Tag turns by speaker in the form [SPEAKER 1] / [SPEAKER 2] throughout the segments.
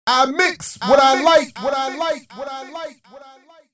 [SPEAKER 1] I mix what I like, what I like, what I like, what I like.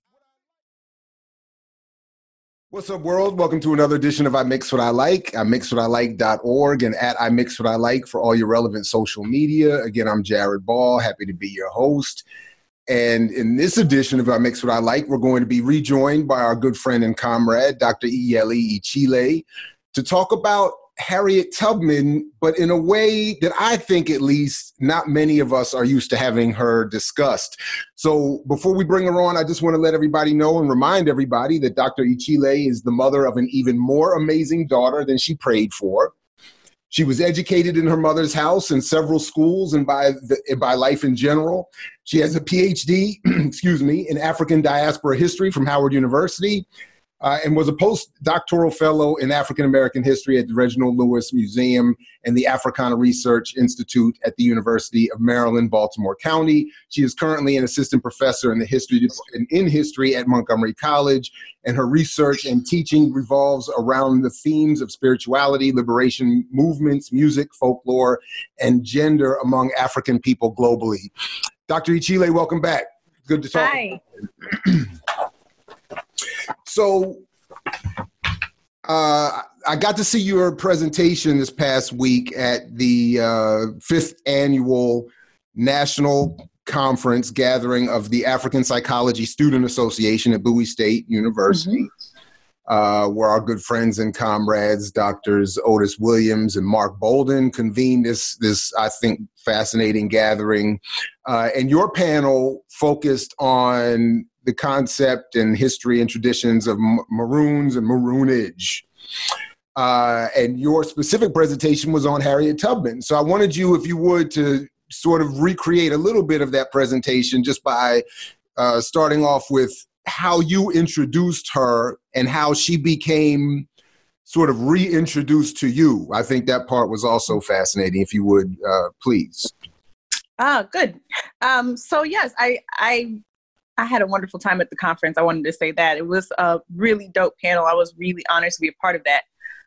[SPEAKER 1] What's up, world? Welcome to another edition of I Mix What I Like. I mixwhatilike.org and at I Mix What I Like for all your relevant social media. Again, I'm Jared Ball, happy to be your host. And in this edition of I Mix What I Like, we're going to be rejoined by our good friend and comrade, Dr. Iyeli Ichile, to talk about Harriet Tubman, but in a way that I think at least not many of us are used to having her discussed. So before we bring her on, I just want to let everybody know and remind everybody that Dr. Ichile is the mother of an even more amazing daughter than she prayed for. She was educated in her mother's house in several schools and by life in general. She has a PhD, in African diaspora history from Howard University. And was a postdoctoral fellow in African American history at the Reginald Lewis Museum and the Africana Research Institute at the University of Maryland, Baltimore County. She is currently an assistant professor in history at Montgomery College, and her research and teaching revolves around the themes of spirituality, liberation movements, music, folklore, and gender among African people globally. Dr. Ichile, welcome back. Good to talk.
[SPEAKER 2] Hi.
[SPEAKER 1] So I got to see your presentation this past week at the 5th Annual National Conference Gathering of the African Psychology Student Association at Bowie State University, where our good friends and comrades, Drs. Otis Williams and Mark Bolden, convened this I think, fascinating gathering. And your panel focused on the concept and history and traditions of Maroons and Maroonage. And your specific presentation was on Harriet Tubman. So I wanted you, if you would, to sort of recreate a little bit of that presentation just by starting off with how you introduced her and how she became sort of reintroduced to you. I think that part was also fascinating, if you would, please.
[SPEAKER 2] Good. So yes, I had a wonderful time at the conference. I wanted to say that. It was a really dope panel. I was really honored to be a part of that.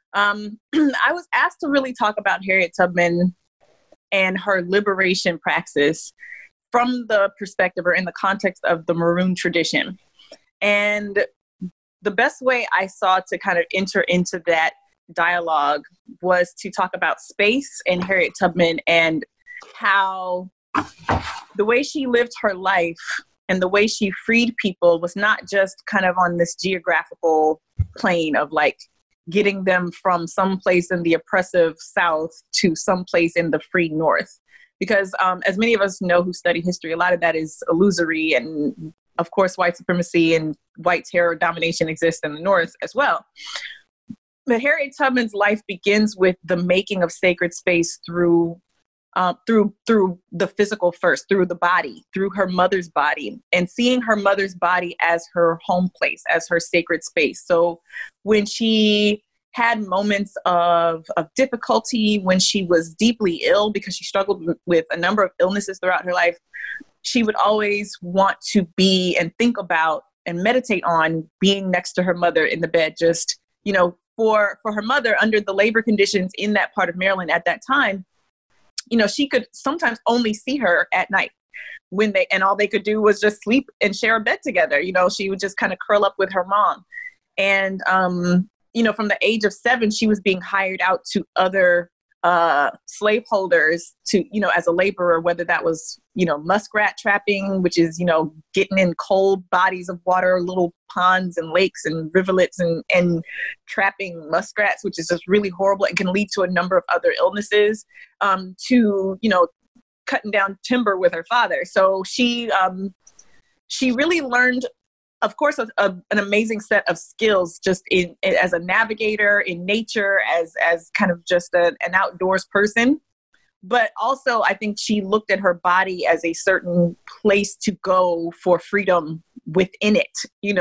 [SPEAKER 2] I was asked to really talk about Harriet Tubman and her liberation praxis from the perspective or in the context of the Maroon tradition. And the best way I saw to kind of enter into that dialogue was to talk about space and Harriet Tubman and how the way she lived her life and the way she freed people was not just kind of on this geographical plane of like getting them from some place in the oppressive South to some place in the free North. Because as many of us know who study history, a lot of that is illusory. And of course, white supremacy and white terror domination exists in the North as well. But Harriet Tubman's life begins with the making of sacred space through the physical first, through the body, through her mother's body, and seeing her mother's body as her home place, as her sacred space. So when she had moments of difficulty, when she was deeply ill, because she struggled with a number of illnesses throughout her life, she would always want to be and think about and meditate on being next to her mother in the bed, just, for her mother under the labor conditions in that part of Maryland at that time. She could sometimes only see her at night and all they could do was just sleep and share a bed together. She would just kind of curl up with her mom. And, from the age of 7, she was being hired out to other slaveholders to, as a laborer, whether that was, muskrat trapping, which is, getting in cold bodies of water, little ponds and lakes and rivulets and trapping muskrats, which is just really horrible and can lead to a number of other illnesses, to, cutting down timber with her father. So she really learned, of course, an amazing set of skills just as a navigator in nature, as kind of just an outdoors person. But also, I think she looked at her body as a certain place to go for freedom within it.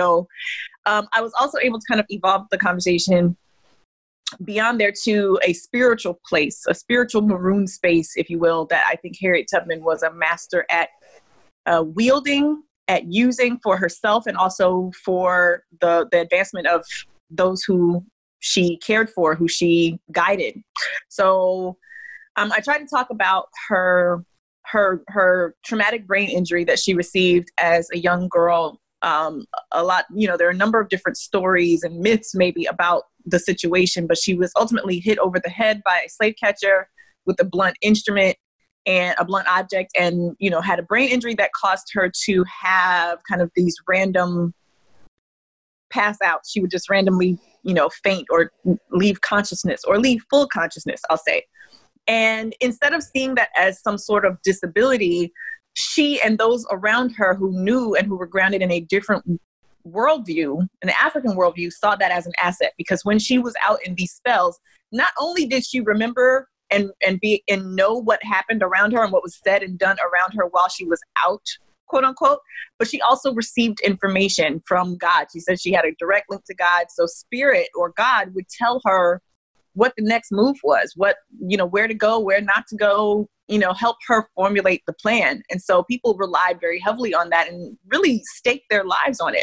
[SPEAKER 2] I was also able to kind of evolve the conversation beyond there to a spiritual place, a spiritual maroon space, if you will, that I think Harriet Tubman was a master at wielding, at using for herself and also for the advancement of those who she cared for, who she guided. So I tried to talk about her her traumatic brain injury that she received as a young girl. A lot, there are a number of different stories and myths maybe about the situation, but she was ultimately hit over the head by a slave catcher with a blunt instrument and a blunt object, and, had a brain injury that caused her to have kind of these random pass outs. She would just randomly, faint or leave consciousness or leave full consciousness, I'll say. And instead of seeing that as some sort of disability, she and those around her who knew and who were grounded in a different worldview, an African worldview, saw that as an asset, because when she was out in these spells, not only did she remember and know what happened around her and what was said and done around her while she was out, quote unquote, but she also received information from God. She said she had a direct link to God. So spirit or God would tell her what the next move was, where to go, where not to go, help her formulate the plan. And so people relied very heavily on that and really staked their lives on it.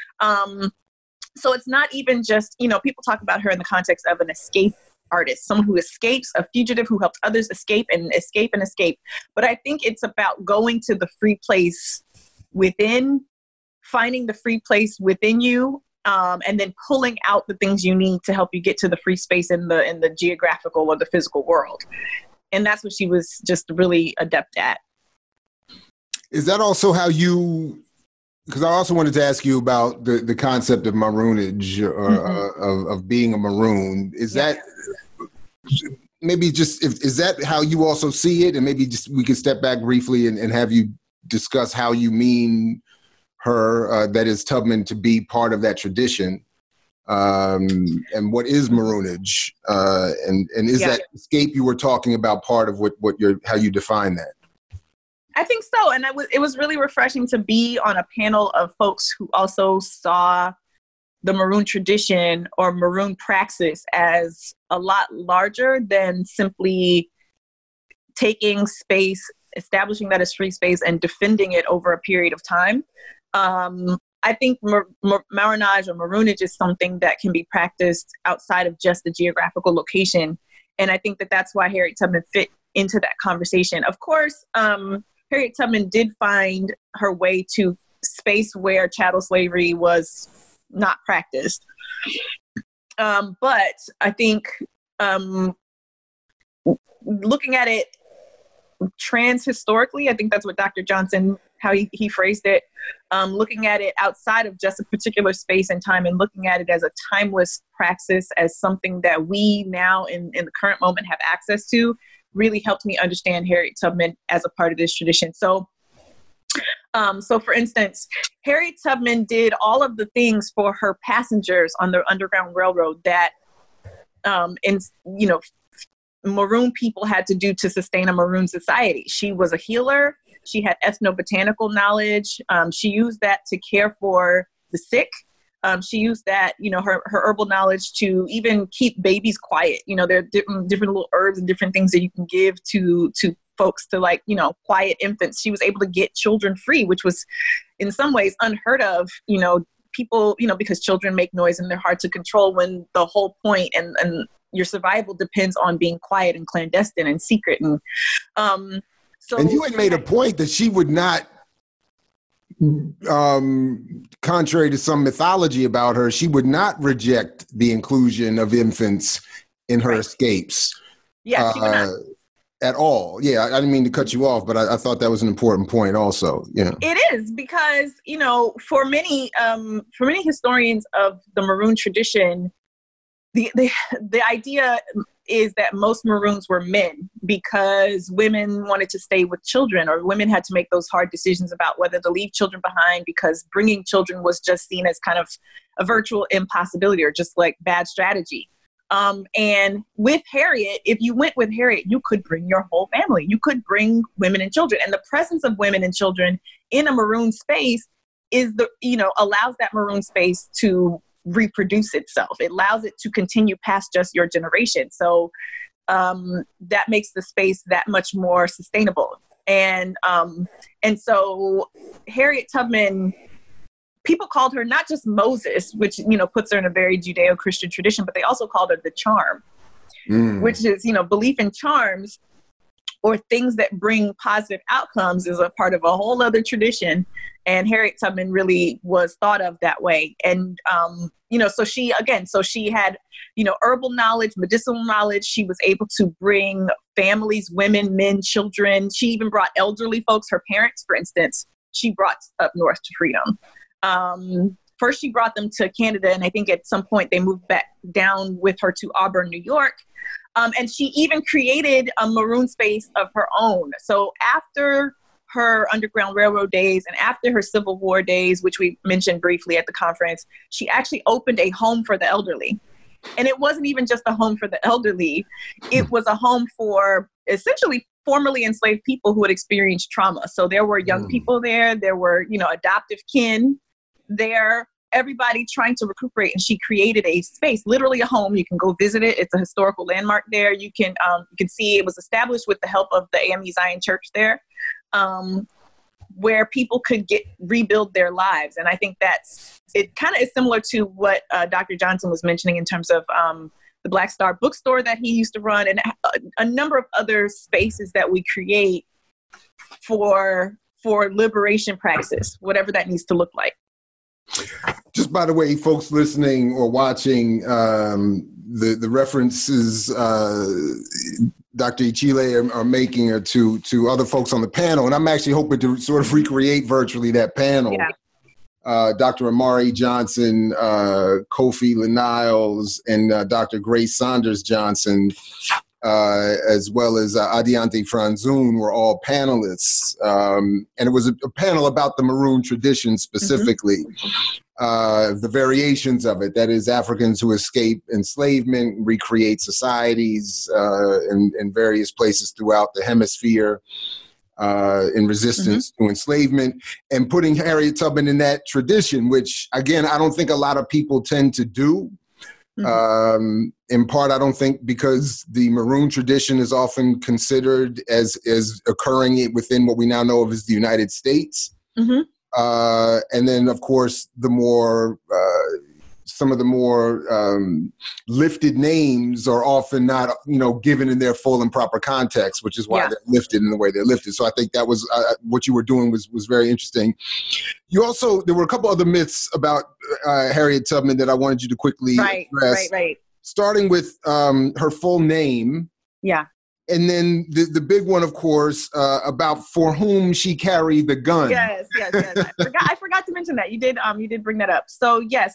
[SPEAKER 2] So it's not even just, people talk about her in the context of an escape artist, someone who escapes, a fugitive who helps others escape and escape and escape. But I think it's about going to the free place within, finding the free place within you, and then pulling out the things you need to help you get to the free space in the geographical or the physical world. And that's what she was just really adept at.
[SPEAKER 1] Is that also how because I also wanted to ask you about the concept of maroonage, or of being a maroon. Is that maybe is that how you also see it? And maybe just we could step back briefly and have you discuss how you mean her, that is Tubman, to be part of that tradition, and what is maroonage, and is that escape you were talking about part of how you define that?
[SPEAKER 2] I think so. And it was really refreshing to be on a panel of folks who also saw the maroon tradition or maroon praxis as a lot larger than simply taking space, establishing that as free space, and defending it over a period of time. I think marronage or maroonage is something that can be practiced outside of just the geographical location. And I think that that's why Harriet Tubman fit into that conversation. Of course, Harriet Tubman did find her way to space where chattel slavery was not practiced. But I think looking at it trans-historically, I think that's what Dr. Johnson, how he phrased it, looking at it outside of just a particular space and time, and looking at it as a timeless praxis, as something that we now in the current moment have access to, really helped me understand Harriet Tubman as a part of this tradition. So for instance, Harriet Tubman did all of the things for her passengers on the Underground Railroad that, maroon people had to do to sustain a maroon society. She was a healer. She had ethnobotanical knowledge. She used that to care for the sick. She used that, her herbal knowledge to even keep babies quiet. There are different little herbs and different things that you can give to folks to quiet infants. She was able to get children free, which was in some ways unheard of, people, because children make noise and they're hard to control, when the whole point and your survival depends on being quiet and clandestine and secret. And you had
[SPEAKER 1] made a point that she would not, contrary to some mythology about her, she would not reject the inclusion of infants in her escapes.
[SPEAKER 2] Yeah, she would not.
[SPEAKER 1] At all. Yeah, I didn't mean to cut you off, but I thought that was an important point also.
[SPEAKER 2] It is, because, for many historians of the maroon tradition, the idea is that most maroons were men, because women wanted to stay with children, or women had to make those hard decisions about whether to leave children behind, because bringing children was just seen as kind of a virtual impossibility, or just like bad strategy. And with Harriet, if you went with Harriet, you could bring your whole family. You could bring women and children. And the presence of women and children in a maroon space allows that maroon space to reproduce itself. It allows it to continue past just your generation. So that makes the space that much more sustainable. And so Harriet Tubman, people called her not just Moses, which, puts her in a very Judeo-Christian tradition, but they also called her the charm, which is, belief in charms or things that bring positive outcomes is a part of a whole other tradition. And Harriet Tubman really was thought of that way. And, so she had, herbal knowledge, medicinal knowledge. She was able to bring families, women, men, children. She even brought elderly folks, her parents, for instance, she brought up north to freedom. First, she brought them to Canada, and I think at some point they moved back down with her to Auburn, New York. And she even created a maroon space of her own. So after her Underground Railroad days and after her Civil War days, which we mentioned briefly at the conference, she actually opened a home for the elderly. And it wasn't even just a home for the elderly. It was a home for essentially formerly enslaved people who had experienced trauma. So there were young people there. There were, adoptive kin there. Everybody trying to recuperate, and she created a space, literally a home. You can go visit it. It's a historical landmark there. You can see it was established with the help of the AME Zion Church there, where people could rebuild their lives. And I think it kind of is similar to what Dr. Johnson was mentioning in terms of the Black Star bookstore that he used to run, and a number of other spaces that we create for liberation practices, whatever that needs to look like.
[SPEAKER 1] Just by the way, folks listening or watching, the references Dr. Ichile are making are to other folks on the panel, and I'm actually hoping to sort of recreate virtually that panel. Yeah. Dr. Amari Johnson, Kofi Laniles, and Dr. Grace Saunders Johnson, as well as Adiante Franzoon were all panelists. And it was a panel about the Maroon tradition specifically, the variations of it, that is Africans who escape enslavement, recreate societies in various places throughout the hemisphere in resistance to enslavement, and putting Harriet Tubman in that tradition, which, again, I don't think a lot of people tend to do. In part, I don't think because the Maroon tradition is often considered as occurring within what we now know of as the United States. And then, of course, some of the more lifted names are often not, given in their full and proper context, which is why they're lifted in the way they're lifted. So I think that was what you were doing was very interesting. There were a couple other myths about Harriet Tubman that I wanted you to quickly address. Right. Starting with her full name. Yeah. And then the big one, of course, about for whom she carried the gun. Yes. I forgot to mention that. You did bring that up. So yes.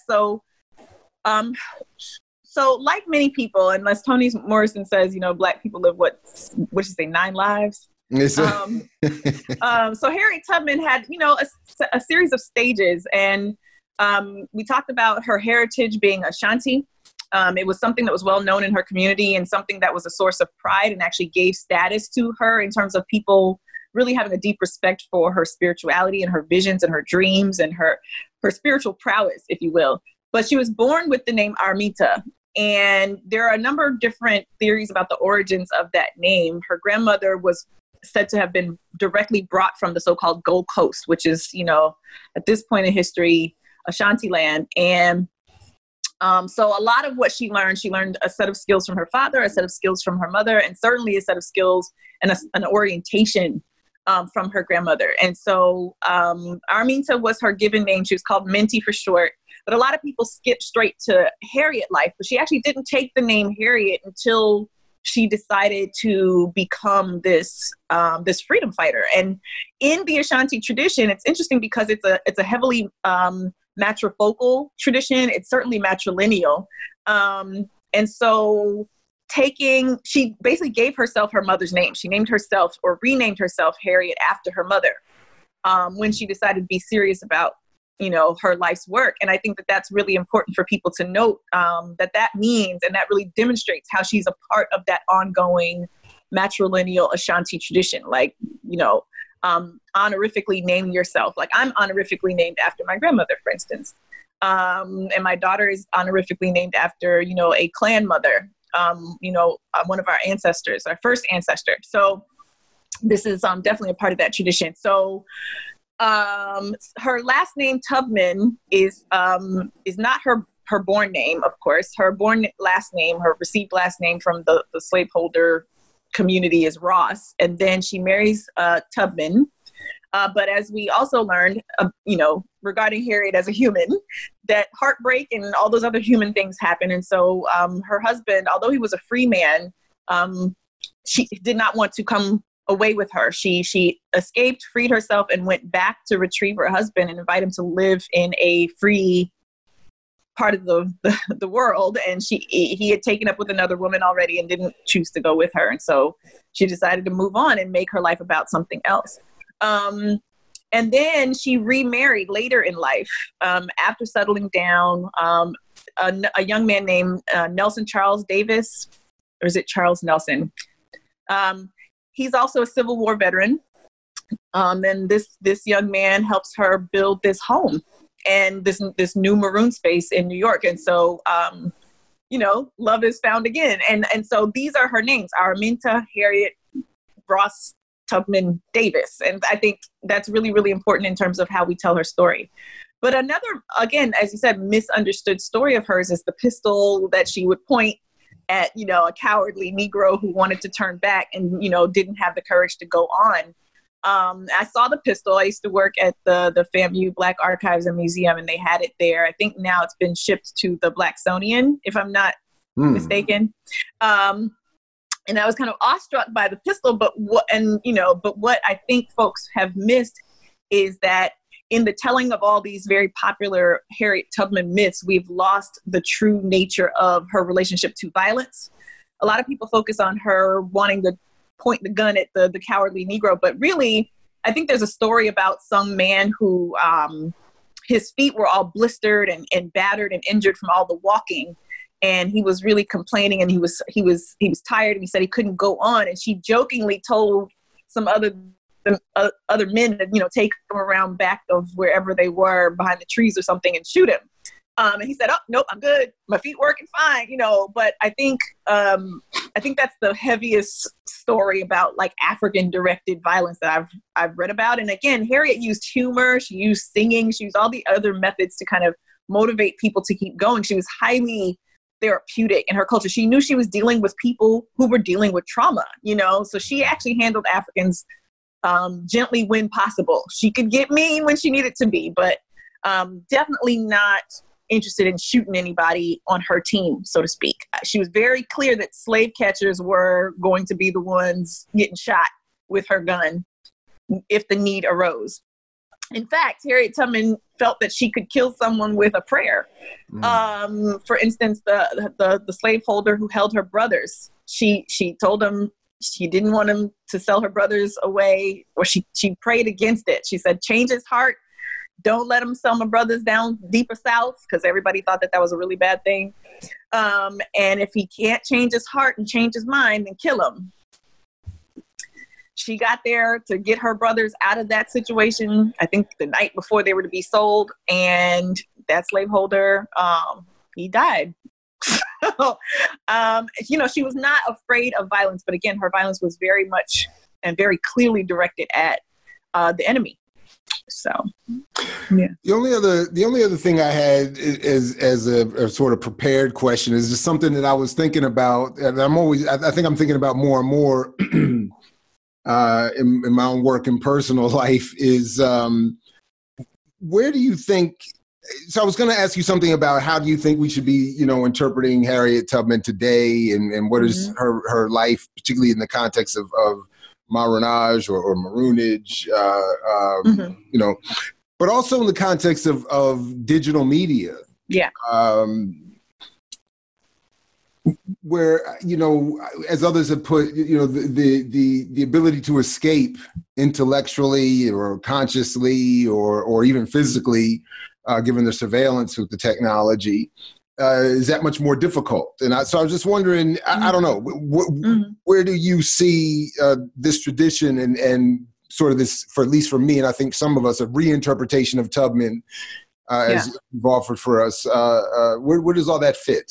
[SPEAKER 1] So like many people, unless Toni Morrison says, Black people live what you say, 9 lives. So Harriet Tubman had, a series of stages, and we talked about her heritage being Ashanti. It was something that was well known in her community and something that was a source of pride and actually gave status to her in terms of people really having a deep respect for her spirituality and her visions and her dreams and her spiritual prowess, if you will. But she was born with the name Armita. And there are a number of different theories about the origins of that name. Her grandmother was said to have been directly brought from the so-called Gold Coast, which is, at this point in history, Ashanti land. And so a lot of what she learned a set of skills from her father, a set of skills from her mother, and certainly a set of skills and an orientation from her grandmother. And so Armita was her given name. She was called Minty for short. But a lot of people skip straight to Harriet life, but she actually didn't take the name Harriet until she decided to become this freedom fighter. And in the Ashanti tradition, it's interesting because it's a heavily matrifocal tradition. It's certainly matrilineal. And so she basically gave herself her mother's name. She named herself or renamed herself Harriet after her mother when she decided to be serious about her life's work. And I think that that's really important for people to note that means, and that really demonstrates how she's a part of that ongoing matrilineal Ashanti tradition. Like, honorifically name yourself. Like I'm honorifically named after my grandmother, for instance. And my daughter is honorifically named after, a clan mother, one of our ancestors, our first ancestor. So this is definitely a part of that tradition. So her last name Tubman is not her born name, of course. Her born last name, her received last name from the slaveholder
[SPEAKER 2] community is Ross. And then she marries Tubman. But as we also learned, regarding Harriet as a human, that heartbreak and all those other human things happen. And so her husband, although he was a free man, she did not want to come away with her. She escaped, freed herself, and went back to retrieve her husband and invite him to live in a free part of the world. And he had taken up with another woman already and didn't choose to go with her. And so she decided to move on and make her life about something else. And then she remarried later in life, after settling down, a young man named Nelson Charles Davis, or is it Charles Nelson? He's also a Civil War veteran. And this young man helps her build this home and this new maroon space in New York. And so, love is found again. And so these are her names: Araminta Harriet Ross Tubman Davis. And I think that's really, really important in terms of how we tell her story. But another, again, as you said, misunderstood story of hers is the pistol that she would point at, a cowardly Negro who wanted to turn back and, didn't have the courage to go on. I saw the pistol. I used to work at the FAMU Black Archives and Museum, and they had it there. I think now it's been shipped to the Blacksonian, if I'm not mistaken. And I was kind of awestruck by the pistol, but what I think folks have missed is that in the telling of all these very popular Harriet Tubman myths, we've lost the true nature of her relationship to violence. A lot of people focus on her wanting to point the gun at the cowardly Negro, but really, I think there's a story about some man who his feet were all blistered and battered and injured from all the walking. And he was really complaining, and he was tired, and he said he couldn't go on. And she jokingly told some other men to take him around back of wherever they were behind the trees or something and shoot him. And he said, "Oh, nope, I'm good. My feet working fine." But I think that's the heaviest story about like African directed violence that I've read about. And again, Harriet used humor. She used singing. She used all the other methods to kind of motivate people to keep going. She was highly therapeutic in her culture. She knew she was dealing with people who were dealing with trauma, so she actually handled Africans gently when possible. She could get mean when she needed to be, but definitely not interested in shooting anybody on her team, so to speak. She was very clear that slave catchers were going to be the ones getting shot with her gun if the need arose. In fact, Harriet Tubman felt that she could kill someone with a prayer. For instance, the slaveholder who held her brothers, she told him she didn't want him to sell her brothers away, or she prayed against it. She said, "Change his heart. Don't let him sell my brothers down deeper south," because everybody thought that was a really bad thing. And if he can't change his heart and change his mind, then kill him. She got there to get her brothers out of that situation, I think the night before they were to be sold, and that slaveholder, he died. She was not afraid of violence, but again, her violence was very much and very clearly directed at the enemy. So, yeah.
[SPEAKER 1] The only other thing I had is as a sort of prepared question is just something that I was thinking about, and I think I'm thinking about more and more in my own work and personal life is where do you think? So I was going to ask you something about how do you think we should be, interpreting Harriet Tubman today, and what is her life, particularly in the context of Marronage or Maroonage, but also in the context of digital media. Yeah. Where, as others have put, the ability to escape intellectually or consciously or even physically, given the surveillance with the technology, is that much more difficult. And so I was just wondering, I don't know, where do you see this tradition and sort of this, for at least for me, and I think some of us, a reinterpretation of Tubman as you've offered for us, where does all that fit?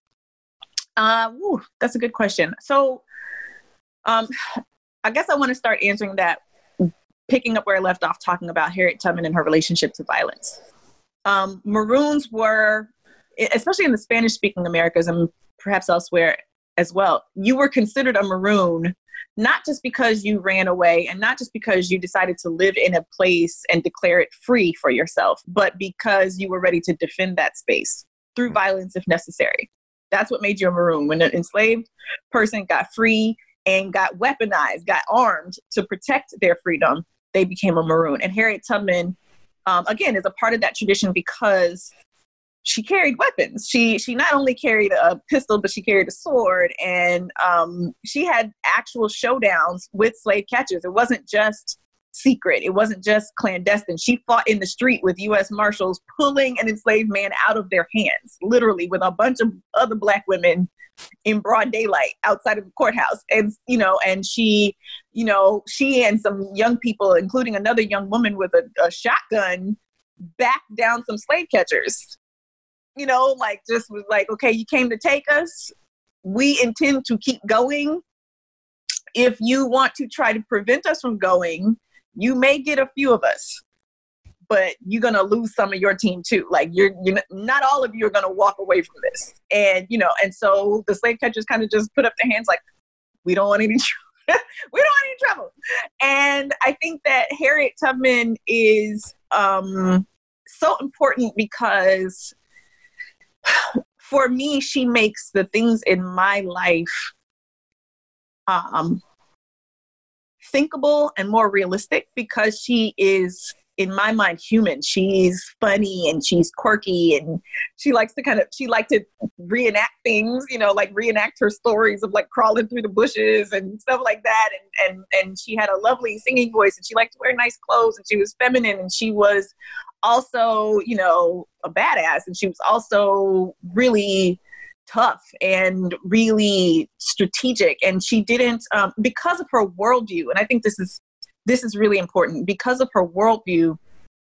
[SPEAKER 2] That's a good question. So I guess I want to start answering that, picking up where I left off, talking about Harriet Tubman and her relationship to violence. Maroons were, especially in the Spanish-speaking Americas and perhaps elsewhere, as well. You were considered a Maroon, not just because you ran away and not just because you decided to live in a place and declare it free for yourself, but because you were ready to defend that space through violence if necessary. That's what made you a Maroon. When an enslaved person got free and got weaponized, got armed to protect their freedom, they became a Maroon. And Harriet Tubman, again, is a part of that tradition because she carried weapons. She not only carried a pistol, but she carried a sword, and she had actual showdowns with slave catchers. It wasn't just secret. It wasn't just clandestine. She fought in the street with U.S. Marshals, pulling an enslaved man out of their hands, literally with a bunch of other Black women in broad daylight outside of the courthouse. And, and she and some young people, including another young woman with a shotgun, backed down some slave catchers. Just was like, okay, you came to take us. We intend to keep going. If you want to try to prevent us from going, you may get a few of us, but you're going to lose some of your team too. Like you're not all of you are going to walk away from this. And, and so the slave catchers kind of just put up their hands like, we don't want any we don't want any trouble. And I think that Harriet Tubman is so important because for me, she makes the things in my life thinkable and more realistic because she is, in my mind, human. She's funny and she's quirky and she likes to reenact things, reenact her stories of like crawling through the bushes and stuff like that. And she had a lovely singing voice and she liked to wear nice clothes and she was feminine and she was also, a badass. And she was also really tough and really strategic. And she didn't, because of her worldview, and I think this is really important, because of her worldview,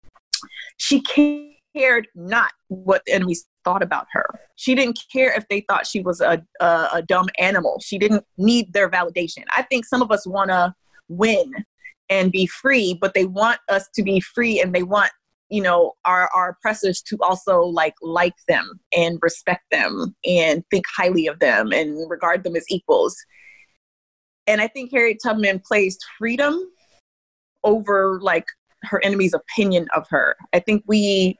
[SPEAKER 2] she cared not what the enemies thought about her. She didn't care if they thought she was a dumb animal. She didn't need their validation. I think some of us want to win and be free, but they want us to be free and they want our oppressors to also like them and respect them and think highly of them and regard them as equals. And I think Harriet Tubman placed freedom over like her enemy's opinion of her. I think we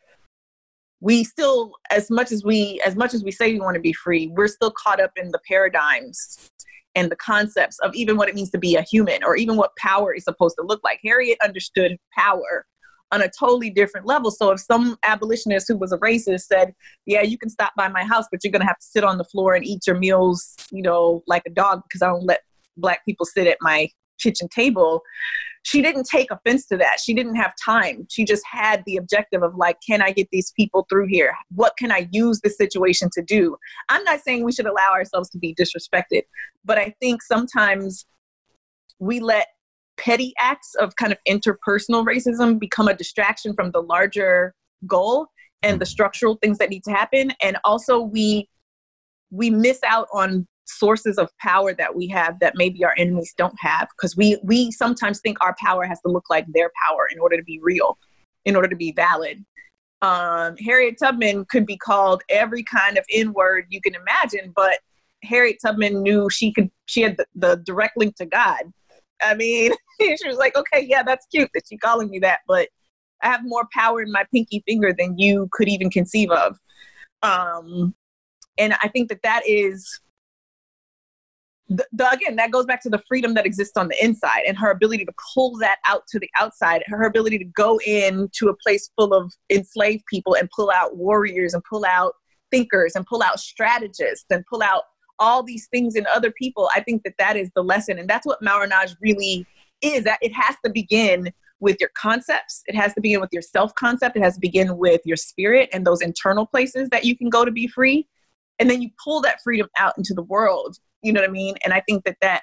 [SPEAKER 2] still, as much as we say we want to be free, we're still caught up in the paradigms and the concepts of even what it means to be a human or even what power is supposed to look like. Harriet understood power on a totally different level. So if some abolitionist who was a racist said, yeah, you can stop by my house, but you're going to have to sit on the floor and eat your meals, like a dog, because I don't let Black people sit at my kitchen table. She didn't take offense to that. She didn't have time. She just had the objective of like, can I get these people through here? What can I use this situation to do? I'm not saying we should allow ourselves to be disrespected, but I think sometimes we let petty acts of kind of interpersonal racism become a distraction from the larger goal and the structural things that need to happen. And also we miss out on sources of power that we have that maybe our enemies don't have, because we sometimes think our power has to look like their power in order to be real, in order to be valid. Harriet Tubman could be called every kind of N-word you can imagine, but Harriet Tubman knew she had the direct link to God. I mean, she was like, okay, yeah, that's cute that you're calling me that, but I have more power in my pinky finger than you could even conceive of. And I think that is, again, that goes back to the freedom that exists on the inside and her ability to pull that out to the outside, her ability to go into a place full of enslaved people and pull out warriors and pull out thinkers and pull out strategists and pull out all these things in other people. I think that is the lesson. And that's what Marronage really is. That it has to begin with your concepts. It has to begin with your self-concept. It has to begin with your spirit and those internal places that you can go to be free. And then you pull that freedom out into the world. You know what I mean? And I think that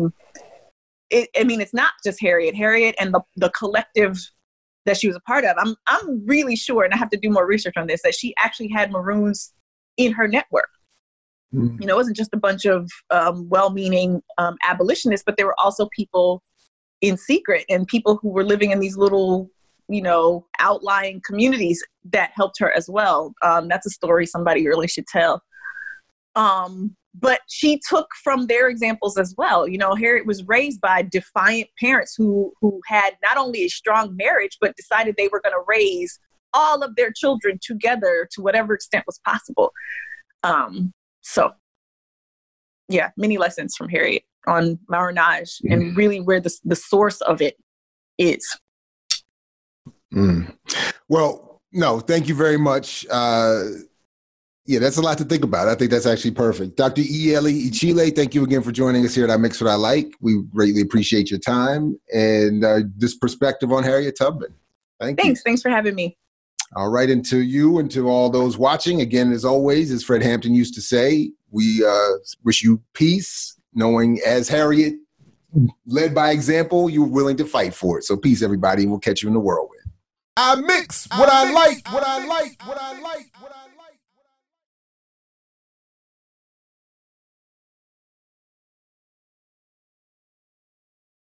[SPEAKER 2] it's not just Harriet and the collective that she was a part of. I'm really sure, and I have to do more research on this, that she actually had Maroons in her network. It wasn't just a bunch of well-meaning abolitionists, but there were also people in secret and people who were living in these little, outlying communities that helped her as well. That's a story somebody really should tell. but she took from their examples as well. You know, Harriet was raised by defiant parents who had not only a strong marriage, but decided they were going to raise all of their children together to whatever extent was possible. So, yeah, many lessons from Harriet on marriage and really where the source of it is.
[SPEAKER 1] Well, no, thank you very much. Yeah, that's a lot to think about. I think that's actually perfect. Dr. Iyeli Ichile, thank you again for joining us here at I Mix What I Like. We greatly appreciate your time and this perspective on Harriet Tubman. Thanks.
[SPEAKER 2] Thanks for having me.
[SPEAKER 1] All right. And to you and to all those watching, again, as always, as Fred Hampton used to say, we wish you peace, knowing as Harriet led by example, you were willing to fight for it. So peace, everybody, and we'll catch you in the whirlwind.
[SPEAKER 3] I mix what I like, what I like, what I like, what I like.